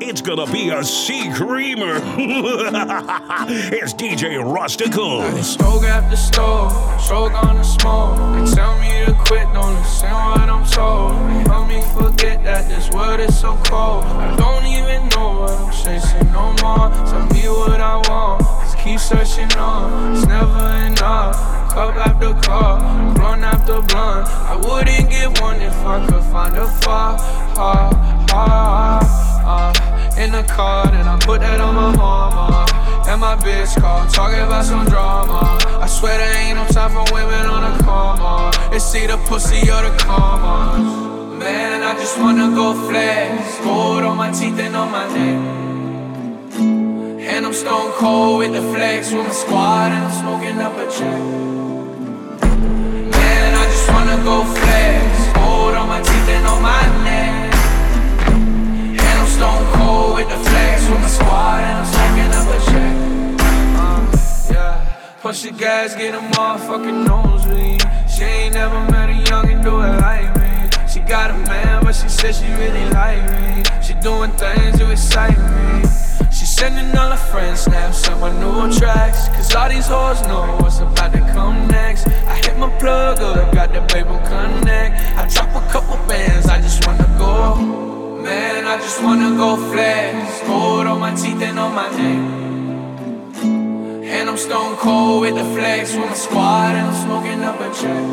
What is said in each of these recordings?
It's gonna be a sea creamer. It's DJ Rustical. Smoke after stove, stroke on the smoke. They tell me to quit, don't listen what I'm told. They help me forget that this world is so cold. I don't even know what I'm chasing no more. Tell me what I want, just keep searching on. It's never enough, cup after cup, blunt after blunt. I wouldn't get one if I could find a far, in the car, then I put that on my mama. And my bitch call, talking about some drama. I swear there ain't no time for women on a coma. It's either pussy or the karma. Man, I just wanna go flex. Gold on my teeth and on my neck. And I'm stone cold with the flex. With my squad and I'm smoking up a check. Man, I just wanna go flex. Gold on my teeth and on my neck. Stone cold with the flex, with my squad and I'm smoking up a check. Yeah, push the gas, get a motherfucking nosebleed. She ain't never met a youngin' do it like me. She got a man, but she said she really like me. She doing things to excite me. She sending all her friends snaps on my new tracks. Cause all these hoes know what's about to come next. I hit my plug up, got the baby connect. I drop a couple bands, I just wanna go. Man, I just wanna go flex. Gold on my teeth and on my neck. And I'm stone cold with the flex. With my squad and I'm smoking up a check.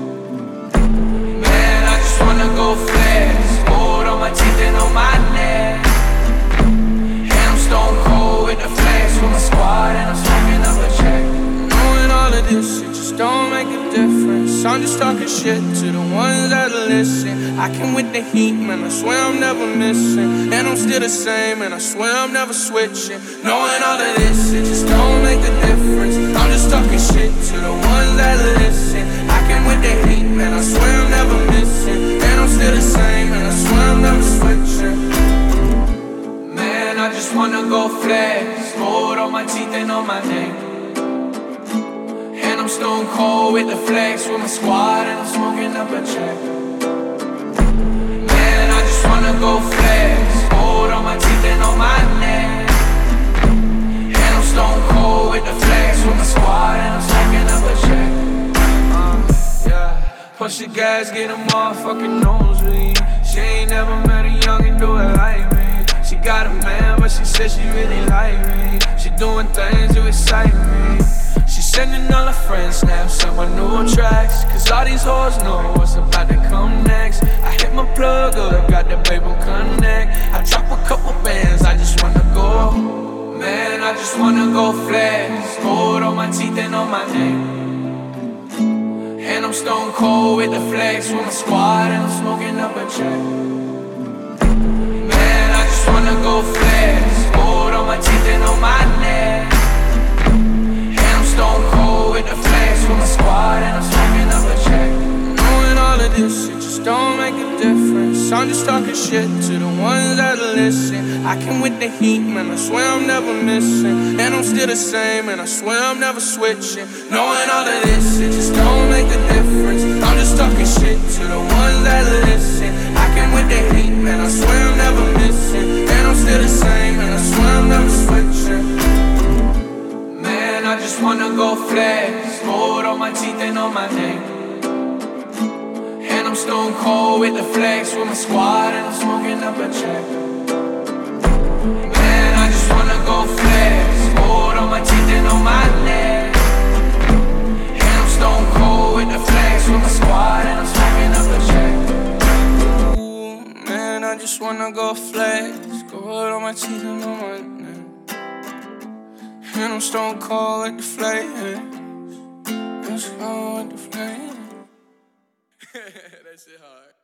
Man, I just wanna go flex. Gold on my teeth and on my neck. And I'm stone cold with the flex. With my squad and I'm smoking up a check. Knowing all of this shit just don't make a difference. I'm just talking shit to the ones that listen. I can with the heat, man, I swear I'm never missing. And I'm still the same, and I swear I'm never switching. Knowing all of this, it just don't make a difference. I'm just talking shit to the ones that listen. I can with the heat, man, I swear I'm never missing. And I'm still the same, and I swear I'm never switching. Man, I just wanna go flex. Gold on my teeth and on my neck. And I'm stone cold with the flex. With my squad and I'm smoking up a check. Man, I just wanna go flex. Gold on my teeth and on my neck. And I'm stone cold with the flex. With my squad and I'm smoking up a check. Yeah, push the gas, get a motherfucking nosebleed. She ain't never met a youngin' do it like me. She got a man, but she said she really like me. She doing things to excite me. She sending all her friends snaps on my new tracks. Cause all these hoes know what's about to come next. I hit my plug up, got the baby connect. I drop a couple bands, I just wanna go. Man, I just wanna go flex. Gold on my teeth and on my neck. And I'm stone cold with the flex. With my squad and I'm smoking up a check. Man, I just wanna go flex. Gold on my teeth and on my neck. Stone cold with the flex. With my squad and I'm smoking up a check. Knowing all of this shit just don't make a difference. I'm just talking shit to the ones that listen. I can with the heat, man, I swear I'm never missing. And I'm still the same, and I swear I'm never switching. Knowing all of this shit just don't make a difference. I'm just talking shit to the ones that listen. I can with the heat, man, I swear I'm never missing. And I'm still the same, and I swear I'm never switching. I just wanna go flex. Gold on my teeth and on my neck. And I'm stone cold with the flex. With my squad and I'm smoking up a check. Man, I just wanna go flex. Gold on my teeth and on my neck. And I'm stone cold with the flex. With my squad and I'm smoking up a check. Ooh, man, I just wanna go flex. Gold on my teeth and on my neck. And I'm stone cold with the flames. I'm stone cold with the flames. That shit hard.